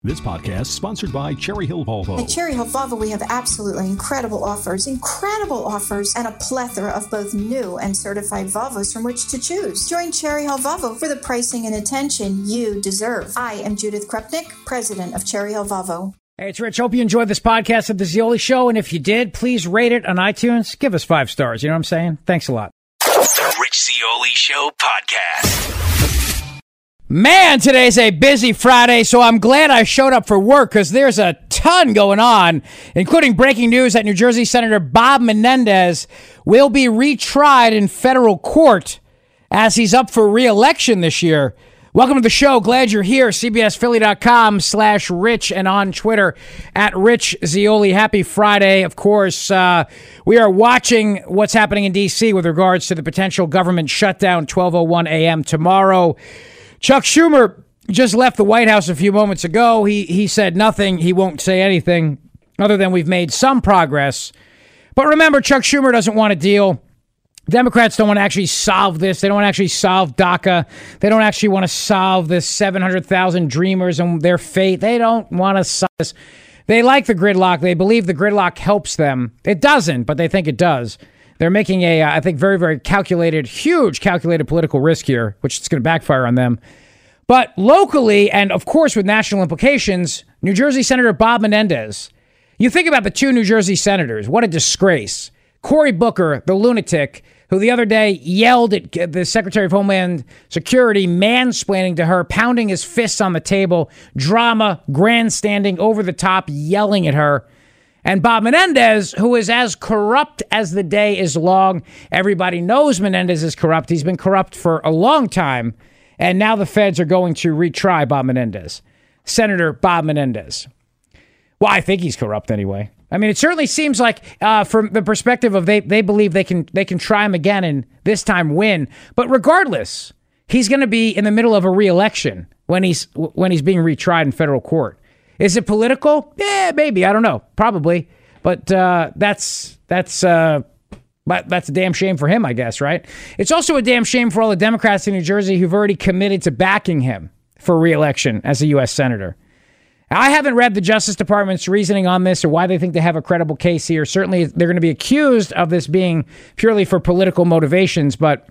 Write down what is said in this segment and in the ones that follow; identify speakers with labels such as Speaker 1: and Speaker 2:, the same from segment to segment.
Speaker 1: This podcast is sponsored by Cherry Hill Volvo.
Speaker 2: At Cherry Hill Volvo, we have absolutely incredible offers, and a plethora of both new and certified Volvos from which to choose. Join Cherry Hill Volvo for the pricing and attention you deserve. I am Judith Krupnik, president of Cherry Hill Volvo.
Speaker 3: Hey, it's Rich. Hope you enjoyed this podcast of The Zeoli Show, and if you did, please rate it on iTunes. Give us 5 stars. You know what I'm saying? Thanks a lot.
Speaker 4: The Rich Zeoli Show podcast.
Speaker 3: Man, today's a busy Friday, so I'm glad I showed up for work because there's a ton going on, including breaking news that New Jersey Senator Bob Menendez will be retried in federal court as he's up for re-election this year. Welcome to the show. Glad you're here. CBSPhilly.com/Rich and on Twitter at Rich Zeoli. Happy Friday. Of course, we are watching what's happening in D.C. with regards to the potential government shutdown, 12:01 a.m. tomorrow. Chuck Schumer just left the White House a few moments ago. He said nothing. He won't say anything other than we've made some progress. But remember, Chuck Schumer doesn't want a deal. Democrats don't want to actually solve this. They don't want to actually solve DACA. They don't actually want to solve this 700,000 dreamers and their fate. They don't want to solve this. They like the gridlock. They believe the gridlock helps them. It doesn't, but they think it does. They're making a, I think, very, very huge calculated political risk here, which is going to backfire on them. But locally, and of course with national implications, New Jersey Senator Bob Menendez. You think about the 2 New Jersey senators. What a disgrace. Cory Booker, the lunatic, who the other day yelled at the Secretary of Homeland Security, mansplaining to her, pounding his fists on the table, drama, grandstanding, over the top, yelling at her. And Bob Menendez, who is as corrupt as the day is long. Everybody knows Menendez is corrupt. He's been corrupt for a long time. And now the feds are going to retry Bob Menendez. Senator Bob Menendez. Well, I think he's corrupt anyway. I mean, it certainly seems like from the perspective of they believe they can try him again and this time win. But regardless, he's going to be in the middle of a re-election when he's being retried in federal court. Is it political? Yeah, maybe. I don't know. Probably. But that's a damn shame for him, I guess, right? It's also a damn shame for all the Democrats in New Jersey who've already committed to backing him for re-election as a U.S. senator. I haven't read the Justice Department's reasoning on this or why they think they have a credible case here. Certainly, they're going to be accused of this being purely for political motivations, but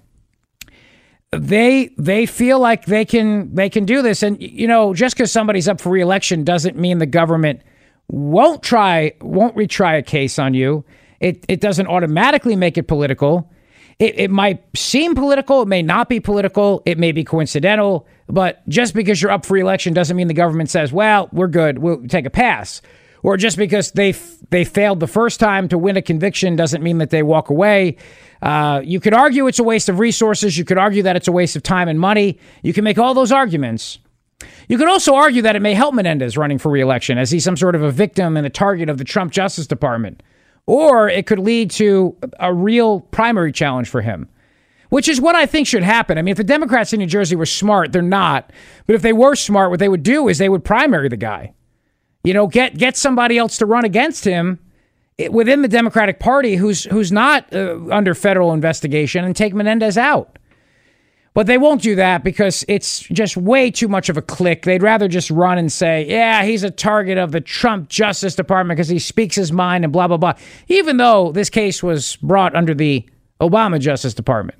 Speaker 3: they feel like they can do this. And, you know, just because somebody's up for re-election doesn't mean the government won't retry a case on you. It doesn't automatically make it political. It might seem political. It may not be political. It may be coincidental. But just because you're up for re-election doesn't mean the government says, well, we're good, we'll take a pass. Or just because they failed the first time to win a conviction doesn't mean that they walk away. You could argue it's a waste of resources. You could argue that it's a waste of time and money. You can make all those arguments. You could also argue that it may help Menendez running for re-election as he's some sort of a victim and a target of the Trump Justice Department. Or it could lead to a real primary challenge for him, which is what I think should happen. I mean, if the Democrats in New Jersey were smart, they're not. But if they were smart, what they would do is they would primary the guy. You know, get somebody else to run against him within the Democratic Party who's not under federal investigation and take Menendez out. But they won't do that because it's just way too much of a clique. They'd rather just run and say, yeah, he's a target of the Trump Justice Department because he speaks his mind and blah, blah, blah. Even though this case was brought under the Obama Justice Department.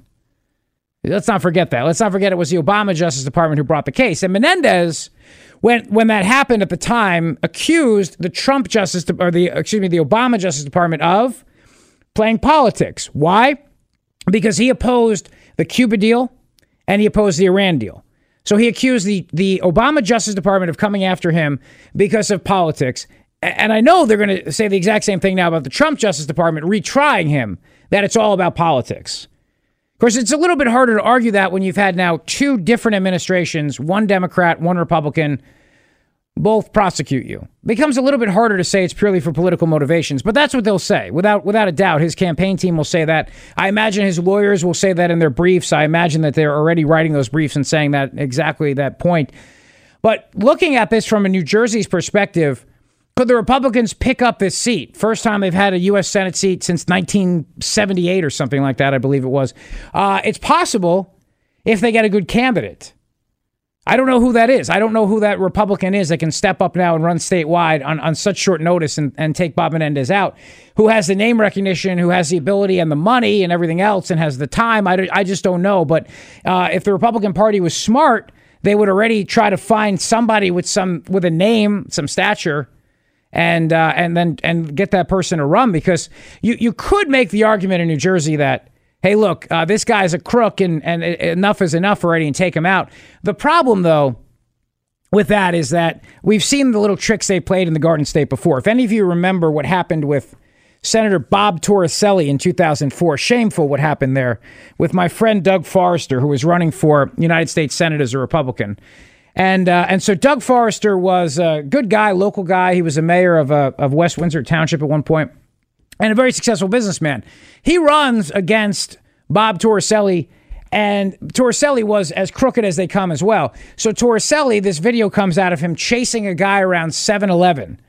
Speaker 3: Let's not forget that. Let's not forget it was the Obama Justice Department who brought the case. And Menendez, when that happened at the time, accused the Trump Justice or the Obama Justice Department of playing politics. Why? Because he opposed the Cuba deal and he opposed the Iran deal. So he accused the Obama Justice Department of coming after him because of politics. And I know they're going to say the exact same thing now about the Trump Justice Department retrying him, that it's all about politics. Of course, it's a little bit harder to argue that when you've had now 2 different administrations, one Democrat, one Republican, both prosecute you. It becomes a little bit harder to say it's purely for political motivations, but that's what they'll say. Without a doubt, his campaign team will say that. I imagine his lawyers will say that in their briefs. I imagine that they're already writing those briefs and saying that exactly that point. But looking at this from a New Jersey's perspective, could the Republicans pick up this seat? First time they've had a U.S. Senate seat since 1978 or something like that, I believe it was. It's possible if they get a good candidate. I don't know who that is. I don't know who that Republican is that can step up now and run statewide on such short notice and take Bob Menendez out, who has the name recognition, who has the ability and the money and everything else and has the time. I just don't know. But if the Republican Party was smart, they would already try to find somebody with a name, some stature, and get that person to run, because you could make the argument in New Jersey that, hey, look, this guy's a crook and enough is enough already, and take him out. The problem, though, with that is that we've seen the little tricks they played in the Garden State before. If any of you remember what happened with Senator Bob Torricelli in 2004, shameful what happened there with my friend Doug Forrester, who was running for United States Senate as a Republican. And so Doug Forrester was a good guy, local guy. He was a mayor of West Windsor Township at one point, and a very successful businessman. He runs against Bob Torricelli, and Torricelli was as crooked as they come as well. So Torricelli, this video comes out of him chasing a guy around 7-Eleven.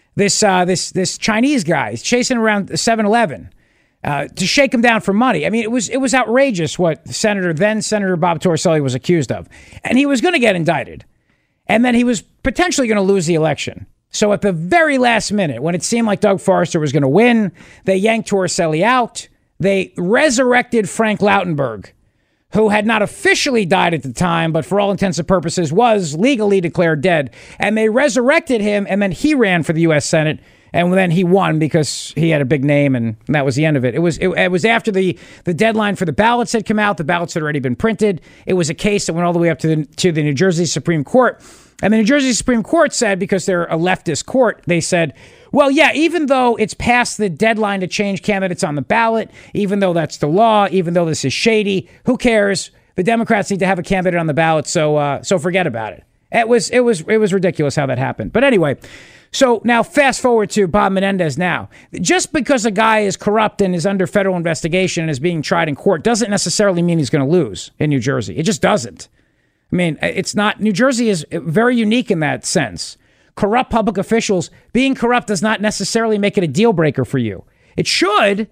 Speaker 3: This Chinese guy is chasing around 7-Eleven to shake him down for money. I mean, it was outrageous what Senator Bob Torricelli was accused of, and he was going to get indicted, and then he was potentially going to lose the election. So at the very last minute, when it seemed like Doug Forrester was going to win, they yanked Torricelli out. They resurrected Frank Lautenberg, who had not officially died at the time, but for all intents and purposes was legally declared dead. And they resurrected him, and then he ran for the U.S. Senate, and then he won because he had a big name, and that was the end of it. It was after the deadline for the ballots had come out. The ballots had already been printed. It was a case that went all the way up to the New Jersey Supreme Court. And the New Jersey Supreme Court said, because they're a leftist court, they said, well, yeah, even though it's past the deadline to change candidates on the ballot, even though that's the law, even though this is shady, who cares? The Democrats need to have a candidate on the ballot, so forget about it. It was ridiculous how that happened. But anyway, so now fast forward to Bob Menendez now. Just because a guy is corrupt and is under federal investigation and is being tried in court doesn't necessarily mean he's going to lose in New Jersey. It just doesn't. I mean, it's not. New Jersey is very unique in that sense. Corrupt public officials, being corrupt does not necessarily make it a deal breaker for you. It should.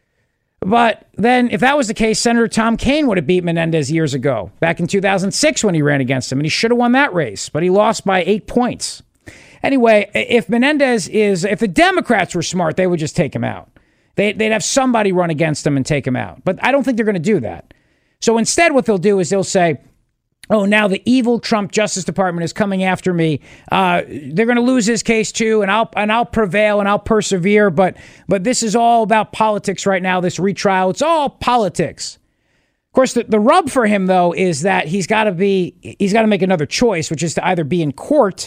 Speaker 3: But then if that was the case, Senator Tom Kean would have beat Menendez years ago, back in 2006 when he ran against him. And he should have won that race, but he lost by 8 points. Anyway, if the Democrats were smart, they would just take him out. They'd have somebody run against him and take him out. But I don't think they're going to do that. So instead, what they'll do is they'll say, oh, now the evil Trump Justice Department is coming after me. They're going to lose this case too, and I'll prevail and I'll persevere. But this is all about politics right now. This retrial, it's all politics. Of course, the rub for him though is that he's got to make another choice, which is to either be in court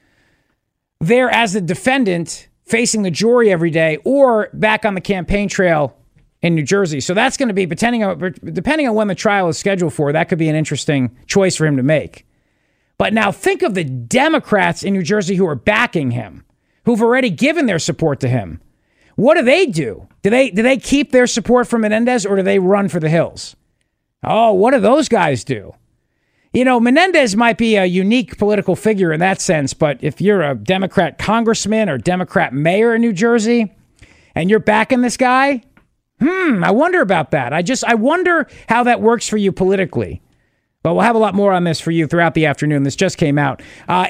Speaker 3: there as the defendant facing the jury every day, or back on the campaign trail in New Jersey. So that's going to be, depending on when the trial is scheduled for, that could be an interesting choice for him to make. But now think of the Democrats in New Jersey who are backing him, who've already given their support to him. What do? Do they keep their support for Menendez, or do they run for the hills? Oh, what do those guys do? You know, Menendez might be a unique political figure in that sense, but if you're a Democrat congressman or Democrat mayor in New Jersey and you're backing this guy, I wonder about that. I wonder how that works for you politically. But we'll have a lot more on this for you throughout the afternoon. This just came out.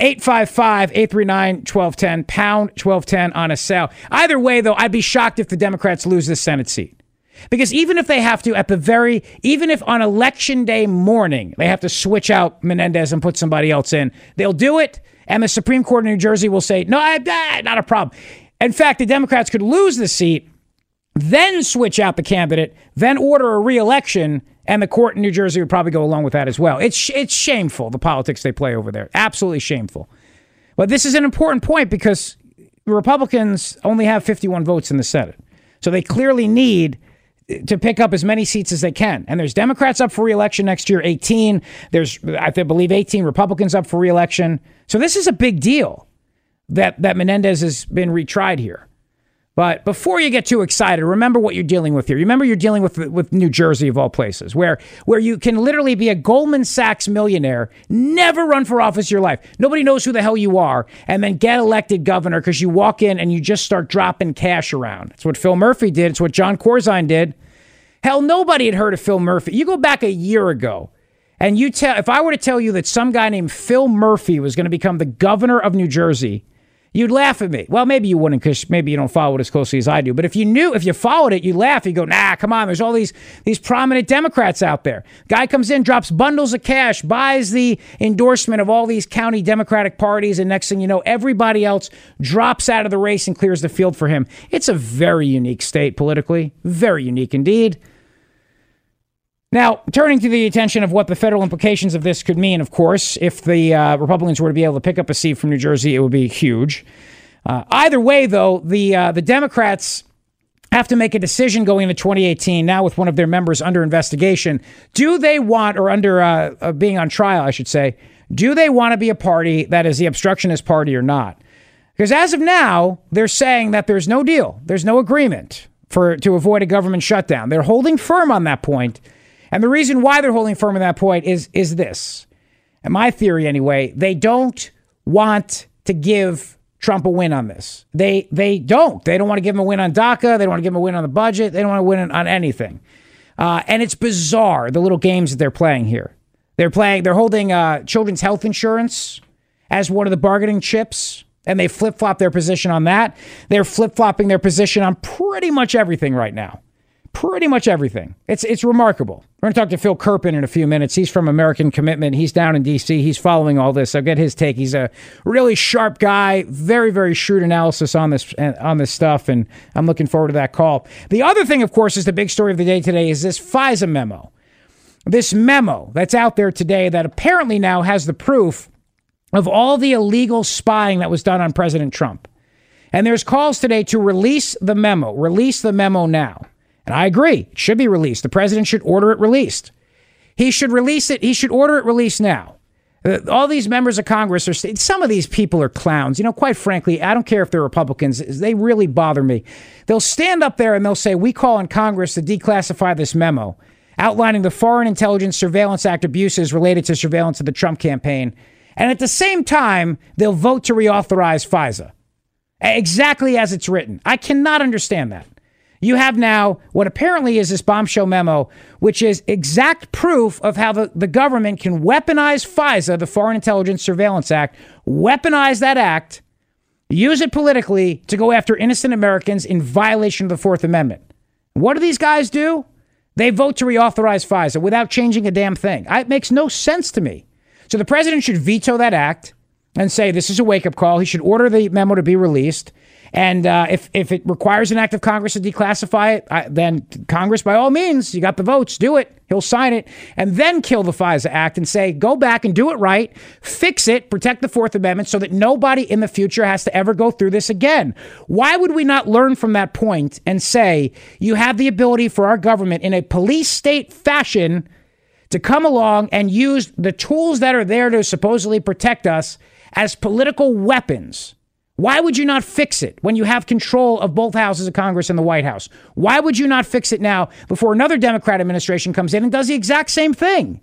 Speaker 3: 855-839-1210, pound 1210 on a cell. Either way, though, I'd be shocked if the Democrats lose this Senate seat. Because even if they have to, even if on election day morning, they have to switch out Menendez and put somebody else in, they'll do it. And the Supreme Court of New Jersey will say, no, not a problem. In fact, the Democrats could lose the seat, then switch out the candidate, then order a re-election, and the court in New Jersey would probably go along with that as well. It's shameful, the politics they play over there. Absolutely shameful. But this is an important point because Republicans only have 51 votes in the Senate. So they clearly need to pick up as many seats as they can. And there's Democrats up for re-election next year, 18. There's, I believe, 18 Republicans up for re-election. So this is a big deal that Menendez has been retried here. But before you get too excited, remember what you're dealing with here. Remember you're dealing with New Jersey, of all places, where you can literally be a Goldman Sachs millionaire, never run for office your life. Nobody knows who the hell you are, and then get elected governor because you walk in and you just start dropping cash around. It's what Phil Murphy did. It's what John Corzine did. Hell, nobody had heard of Phil Murphy. You go back a year ago, and if I were to tell you that some guy named Phil Murphy was going to become the governor of New Jersey, you'd laugh at me. Well, maybe you wouldn't, because maybe you don't follow it as closely as I do. But if you followed it, you'd laugh. You go, nah, come on. There's all these prominent Democrats out there. Guy comes in, drops bundles of cash, buys the endorsement of all these county Democratic parties, and next thing you know, everybody else drops out of the race and clears the field for him. It's a very unique state politically, very unique indeed. Now, turning to the attention of what the federal implications of this could mean, of course, if the Republicans were to be able to pick up a seat from New Jersey, it would be huge. Either way, though, the Democrats have to make a decision going into 2018, now with one of their members under investigation. Do they want, or under being on trial, I should say, do they want to be a party that is the obstructionist party or not? Because as of now, they're saying that there's no deal. There's no agreement to avoid a government shutdown. They're holding firm on that point. And the reason why they're holding firm on that point is this. And my theory, anyway, they don't want to give Trump a win on this. They don't. They don't want to give him a win on DACA. They don't want to give him a win on the budget. They don't want to win on anything. And it's bizarre, the little games that they're playing here. They're holding children's health insurance as one of the bargaining chips, and they flip-flop their position on that. They're flip-flopping their position on pretty much everything right now. Pretty much everything. It's remarkable. We're going to talk to Phil Kerpen in a few minutes. He's from American Commitment. He's down in D.C. He's following all this. I'll get his take. He's a really sharp guy, very, very shrewd analysis on this stuff, and I'm looking forward to that call. The other thing, of course, is the big story of the day today is this FISA memo. This memo that's out there today that apparently now has the proof of all the illegal spying that was done on President Trump. And there's calls today to release the memo. Release the memo now. And I agree. It should be released. The president should order it released. He should release it. He should order it released now. All these members of Congress some of these people are clowns. You know, quite frankly, I don't care if they're Republicans. They really bother me. They'll stand up there and they'll say, we call on Congress to declassify this memo outlining the Foreign Intelligence Surveillance Act abuses related to surveillance of the Trump campaign. And at the same time, they'll vote to reauthorize FISA. Exactly as it's written. I cannot understand that. You have now what apparently is this bombshell memo, which is exact proof of how the government can weaponize FISA, the Foreign Intelligence Surveillance Act, weaponize that act, use it politically to go after innocent Americans in violation of the Fourth Amendment. What do these guys do? They vote to reauthorize FISA without changing a damn thing. It makes no sense to me. So the president should veto that act and say this is a wake-up call. He should order the memo to be released. And if it requires an act of Congress to declassify it, then Congress, by all means, you got the votes, do it. He'll sign it and then kill the FISA Act and say, go back and do it right, fix it, protect the Fourth Amendment so that nobody in the future has to ever go through this again. Why would we not learn from that point and say you have the ability for our government in a police state fashion to come along and use the tools that are there to supposedly protect us as political weapons? Why would you not fix it when you have control of both houses of Congress and the White House? Why would you not fix it now before another Democrat administration comes in and does the exact same thing?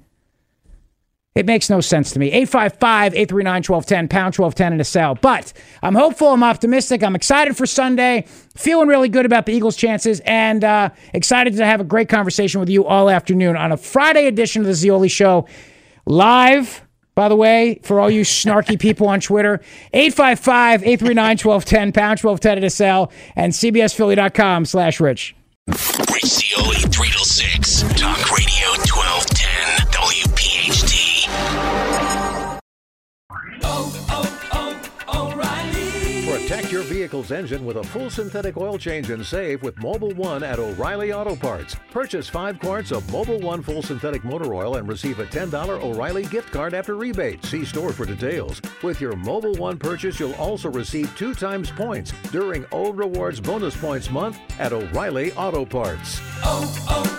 Speaker 3: It makes no sense to me. 855-839-1210, pound 1210 in a cell. But I'm hopeful, I'm optimistic, I'm excited for Sunday, feeling really good about the Eagles' chances, and excited to have a great conversation with you all afternoon on a Friday edition of the Zeoli Show. Live, by the way, for all you snarky people on Twitter, 855-839-1210, pound 1210 at a cell, and cbsphilly.com/Rich.
Speaker 4: Rich Zeoli, 3 till 6. Talk Radio 1210 WPHT.
Speaker 5: O'Reilly. Protect your vehicle's engine with a full synthetic oil change and save with Mobil 1 at O'Reilly Auto Parts. Purchase 5 quarts of Mobil 1 full synthetic motor oil and receive a $10 O'Reilly gift card after rebate. See store for details. With your Mobil 1 purchase, you'll also receive 2 times points during O Rewards Bonus Points Month at O'Reilly Auto Parts.